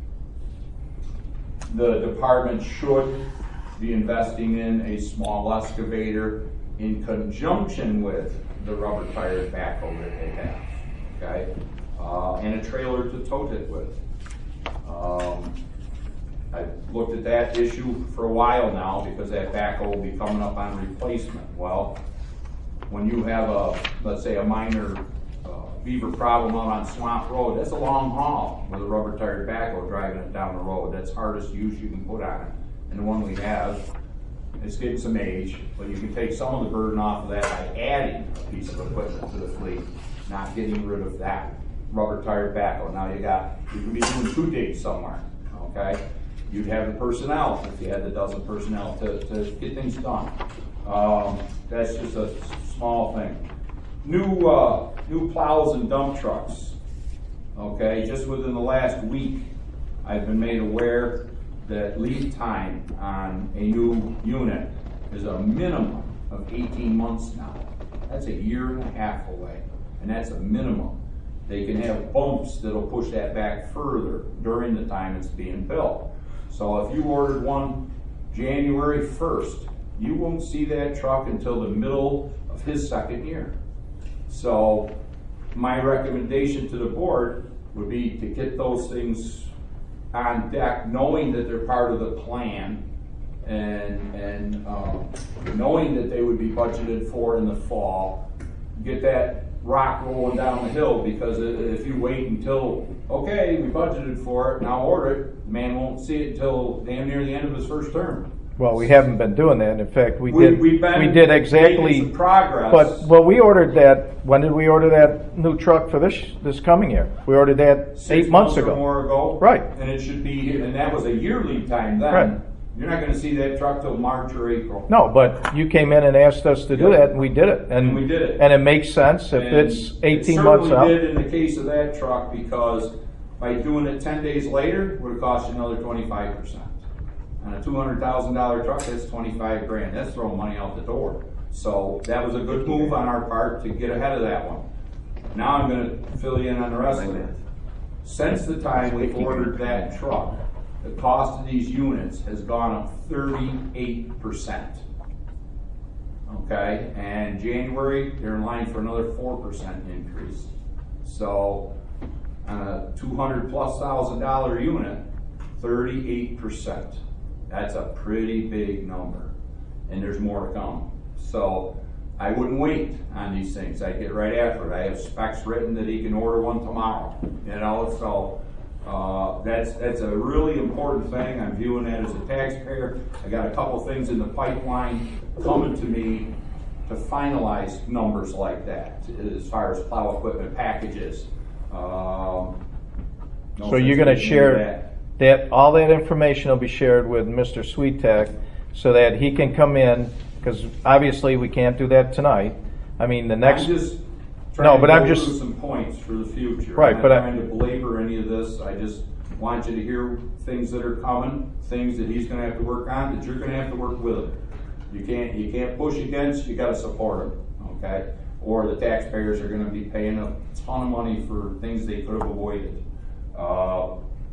the department should be investing in a small excavator in conjunction with the rubber tired backhoe that they have, okay? Uh, and a trailer to tote it with. Um, I've looked at that issue for a while now, because that backhoe will be coming up on replacement. Well, when you have a, let's say, a minor uh, beaver problem out on Swamp Road, that's a long haul with a rubber tired backhoe driving it down the road. That's hardest use you can put on it. And the one we have, it's getting some age, but you can take some of the burden off of that by adding a piece of equipment to the fleet, not getting rid of that rubber tired backhoe. Now you got, you can be doing two digs somewhere, okay? You'd have the personnel, if you had the dozen personnel to, to get things done. Um, that's just a small thing. New, uh, new plows and dump trucks, okay? Just within the last week, I've been made aware that lead time on a new unit is a minimum of eighteen months now. That's a year and a half away, and that's a minimum. They can have bumps that'll push that back further during the time it's being built. So if you ordered one January first, you won't see that truck until the middle of his second year. So my recommendation to the board would be to get those things on deck, knowing that they're part of the plan, and and uh, knowing that they would be budgeted for in the fall. Get that rock rolling down the hill, because if you wait until, okay, we budgeted for it, now order it, the man won't see it until damn near the end of his first term. Well, we haven't been doing that. In fact, we, we did. We've been we did exactly making some progress. But well, we ordered that. When did we order that new truck for this this coming year? We ordered that Six eight months, months ago. or more ago, right? And it should be, and that was a year lead time then. Right. You're not gonna see that truck till March or April. No, but you came in and asked us to do Yeah. that, and we did it. And we did it. And it makes sense if And it's eighteen months It out. certainly did in the case of that truck, because by doing it ten days later, it would have cost you another twenty-five percent. On a two hundred thousand dollar truck, that's twenty-five grand. That's throwing money out the door. So that was a good move on our part to get ahead of that one. Now I'm gonna fill you in on the rest of it. Since the time we ordered that truck, the cost of these units has gone up thirty-eight percent. Okay, and January, they're in line for another four percent increase. So, on a two hundred plus thousand dollar unit, thirty-eight percent. That's a pretty big number, and there's more to come. So, I wouldn't wait on these things. I'd get right after it. I have specs written that he can order one tomorrow. You know, so uh, that's that's a really important thing. I'm viewing that as a taxpayer. I got a couple things in the pipeline coming to me to finalize numbers like that, as far as plow equipment packages. Um, no So you're sense gonna in doing share that. that, all that information will be shared with Mister Sweetek so that he can come in, because obviously we can't do that tonight. I mean, the next. I'm just No, trying but to I'm go just- through some points for the future. Right, I'm but I- not trying to belabor any of this. I just want you to hear things that are coming, things that he's gonna have to work on, that you're gonna have to work with him. You can't, you can't push against, you gotta support him, okay? Or the taxpayers are gonna be paying a ton of money for things they could have avoided. Uh,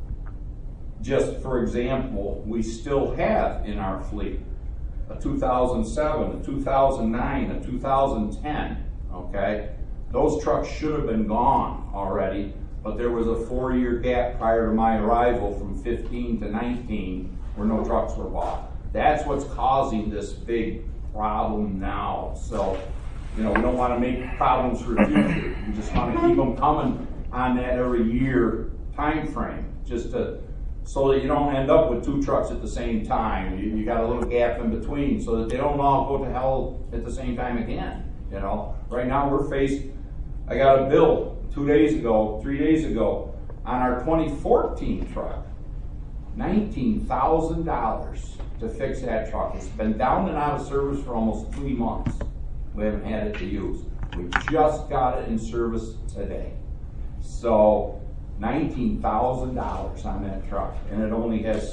just for example, we still have in our fleet a two thousand seven, a two thousand nine, a two thousand ten, okay? Those trucks should have been gone already, but there was a four-year gap prior to my arrival from fifteen to nineteen where no trucks were bought. That's what's causing this big problem now. So, you know, we don't want to make problems for the future. We just want to keep them coming on that every year time frame, just to, so that you don't end up with two trucks at the same time. You, you got a little gap in between so that they don't all go to hell at the same time again. You know, right now we're faced, I got a bill two days ago, three days ago, on our twenty fourteen truck, nineteen thousand dollars to fix that truck. It's been down and out of service for almost three months. We haven't had it to use. We just got it in service today. So, nineteen thousand dollars on that truck, and it only has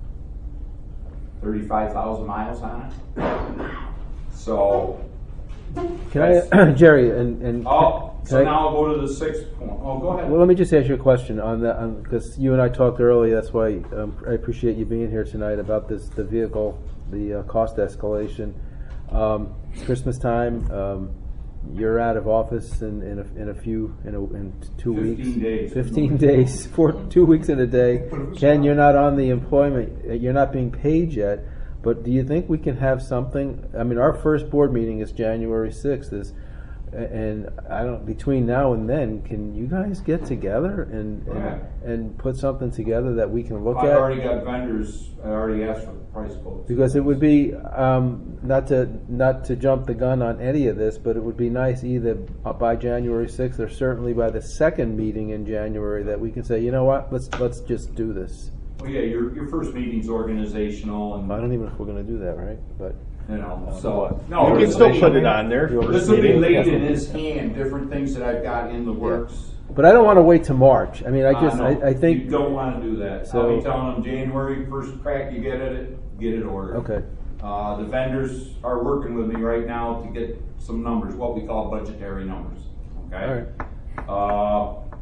thirty-five thousand miles on it. So, Can I, Jerry, and, and oh, can so I- now I'll go to the sixth point. Oh, go ahead. Well, let me just ask you a question on that, because you and I talked earlier. That's why um, I appreciate you being here tonight about this, the vehicle, the uh, cost escalation. Um, it's Christmas time. Um, you're out of office in, in, a, in a few, in, a, in two Fifteen weeks. days. Fifteen days. Four, two weeks in a day. Ken, you're not on the employment. You're not being paid yet. But do you think we can have something? I mean, our first board meeting is January sixth. Is And I don't. Between now and then, can you guys get together and Yeah. and, and put something together that we can look I've at? already got vendors. I already asked for the price quotes. Because it would be um, not to not to jump the gun on any of this, but it would be nice either by January sixth or certainly by the second meeting in January that we can say, you know what, let's let's just do this. Well, yeah, your your first meeting's organizational, and I don't even know if we're going to do that, right? But you know, so no, You can still put it on there. This will be laid in his hand. Different things that I've got in the works. but I don't want to wait to March. I mean, I Uh, just no, I, I think you don't want to do that. So- I'll be telling them January first crack you get at it, get it ordered. okay. Uh, the vendors are working with me right now to get some numbers, what we call budgetary numbers. Okay. All Uh,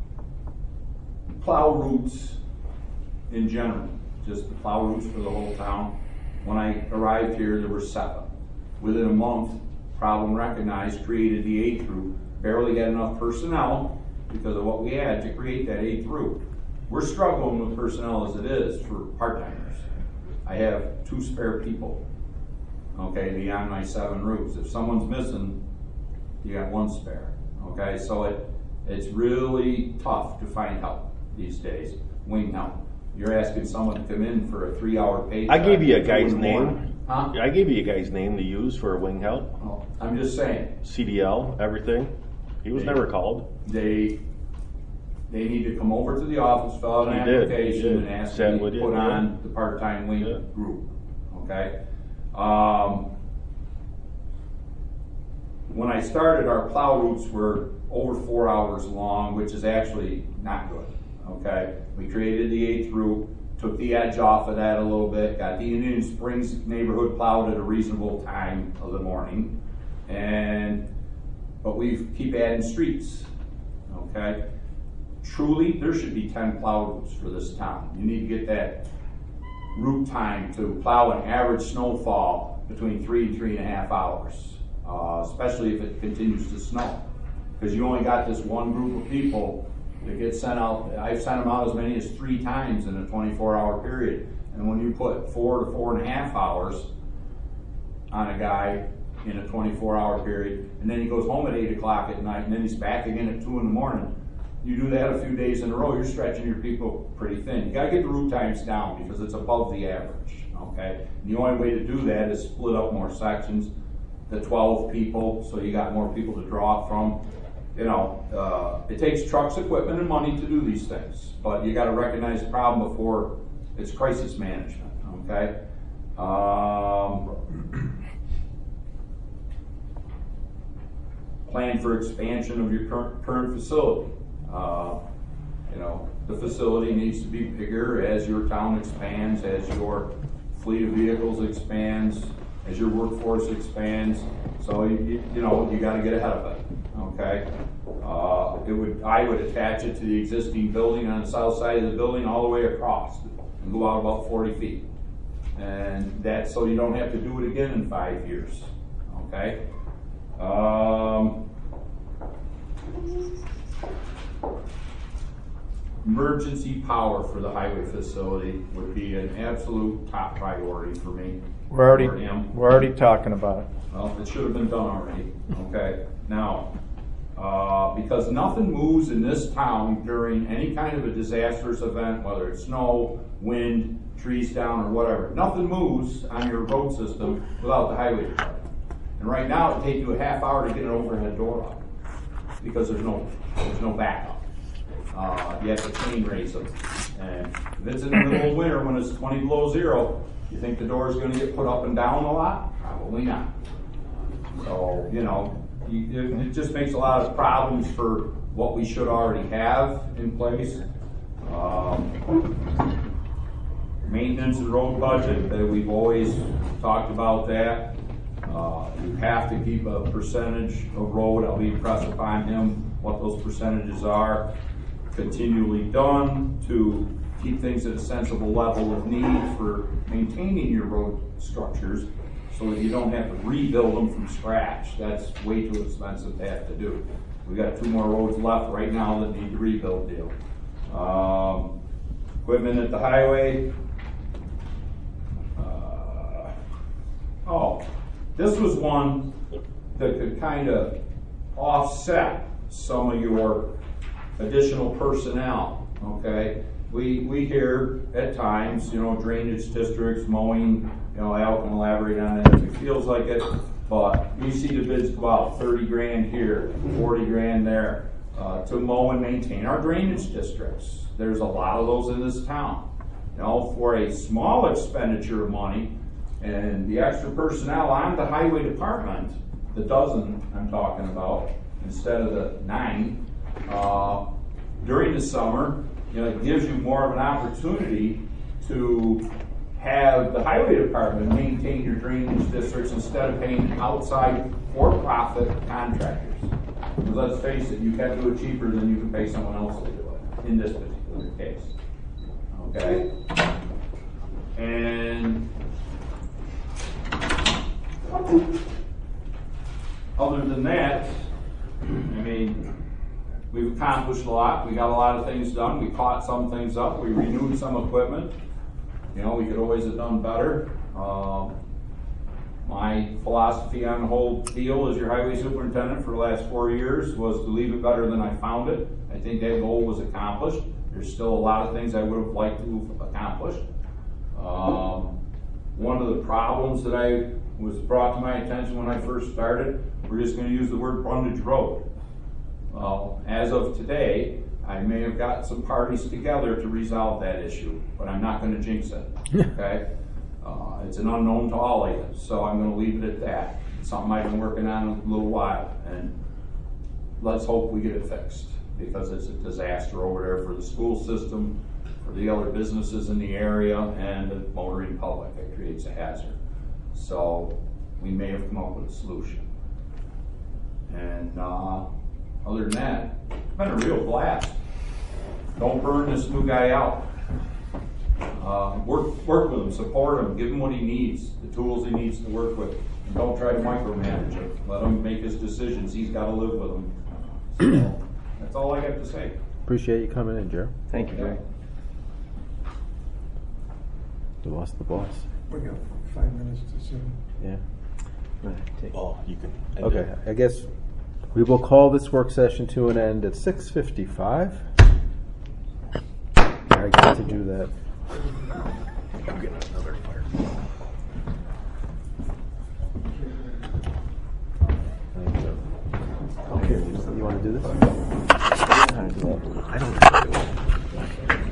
plow routes in general, just the plow routes for the whole town. When I arrived here, there were seven. Within a month, problem recognized, created the eighth route. Barely had enough personnel because of what we had to create that eighth route. We're struggling with personnel as it is for part-timers. I have two spare people, okay, beyond my seven routes. If someone's missing, you got one spare, okay? So it it's really tough to find help these days, wing help. You're asking someone to come in for a three-hour pay. I gave you a job. guy's Wouldn't want name. it. Huh? I gave you a guy's name to use for a wing help. Oh, I'm just saying, C D L, everything. He was never called. they they need to come over to the office, fill out an He did, he application, did. and ask Sat to be with you, put yeah. on the part-time wing Yeah. group. okay? Um, when I started, our plow routes were over four hours long, which is actually not good, okay? We created the eighth route, took the edge off of that a little bit, got the Union Springs neighborhood plowed at a reasonable time of the morning, and but we keep adding streets, okay? Truly, there should be ten plow routes for this town. You need to get that route time to plow an average snowfall between three and three and a half hours, uh, especially if it continues to snow. Because you only got this one group of people that get sent out. I've sent them out as many as three times in a twenty-four hour period. And when you put four to four and a half hours on a guy in a twenty-four hour period, and then he goes home at eight o'clock at night, and then he's back again at two in the morning, you do that a few days in a row, you're stretching your people pretty thin. You gotta get the route times down because it's above the average, okay? And the only way to do that is split up more sections, the twelve people, so you got more people to draw from. You know, uh, it takes trucks, equipment, and money to do these things, but you gotta recognize the problem before it's crisis management, okay? Um, plan for expansion of your current, current facility. Uh, you know, the facility needs to be bigger as your town expands, as your fleet of vehicles expands, as your workforce expands. So you, you know, you got to get ahead of it. Okay. Uh, it would I would attach it to the existing building on the south side of the building all the way across and go out about forty feet, and that's so you don't have to do it again in five years. Okay. Um, emergency power for the highway facility would be an absolute top priority for me. We're already, for him. we're already talking about it. Well, it should have been done already. Okay. Now, uh, because nothing moves in this town during any kind of a disastrous event, whether it's snow, wind, trees down, or whatever, nothing moves on your road system without the highway department. And right now, it'd take you a half hour to get an overhead door up because there's no there's no backup. Uh, you have to chain raise them. And if it's in the middle of winter when it's twenty below zero, you think the door is going to get put up and down a lot? Probably not. So, you know, you, it just makes a lot of problems for what we should already have in place. Um, maintenance and road budget, that we've always talked about that. Uh, you have to keep a percentage of road. I'll be impressed upon him what those percentages are. Continually done to keep things at a sensible level of need for maintaining your road structures so that you don't have to rebuild them from scratch. That's way too expensive to have to do. We got two more roads left right now that need to rebuild deal. Um, equipment at the highway. Uh, oh. This was one that could kind of offset some of your additional personnel, okay? We we hear at times, you know, drainage districts, mowing, you know, Al can elaborate on that if it feels like it, but we see the bids go out thirty grand here, forty grand there, uh, to mow and maintain our drainage districts. There's a lot of those in this town. You know, for a small expenditure of money, and the extra personnel on the highway department, the dozen I'm talking about, instead of the nine, uh, during the summer, you know, it gives you more of an opportunity to have the highway department maintain your drainage districts instead of paying outside for-profit contractors. Because let's face it, you can do it cheaper than you can pay someone else to do it, in this particular case. Okay? And other than that, I mean, we've accomplished a lot. We got a lot of things done. We caught some things up. We renewed some equipment. You know, we could always have done better. Um, my philosophy on the whole deal as your highway superintendent for the last four years was to leave it better than I found it. I think that goal was accomplished. There's still a lot of things I would have liked to have accomplished. Um, one of the problems that I was brought to my attention when I first started, we're just going to use the word Brundage Road. Well, as of today, I may have got some parties together to resolve that issue, but I'm not going to jinx it. Okay? Uh, Uh, it's an unknown to all of you, so I'm gonna leave it at that. It's something I've been working on a little while, and let's hope we get it fixed, because it's a disaster over there for the school system, for the other businesses in the area, and the motoring public. It creates a hazard. So we may have come up with a solution. And uh, other than that, it's been a real blast. Don't burn this new guy out. Uh, work, work with him, support him, give him what he needs, the tools he needs to work with. And don't try to micromanage him. Let him make his decisions. He's got to live with them. So that's all I got to say. Appreciate you coming in, Jerry. Thank you, Jerry. We lost the boss. We got five minutes to see. Yeah. Oh, you can. end Okay, it. I guess we will call this work session to an end at six fifty-five. I got to do that. I'm getting another fire. Okay, you want to do this? I don't know.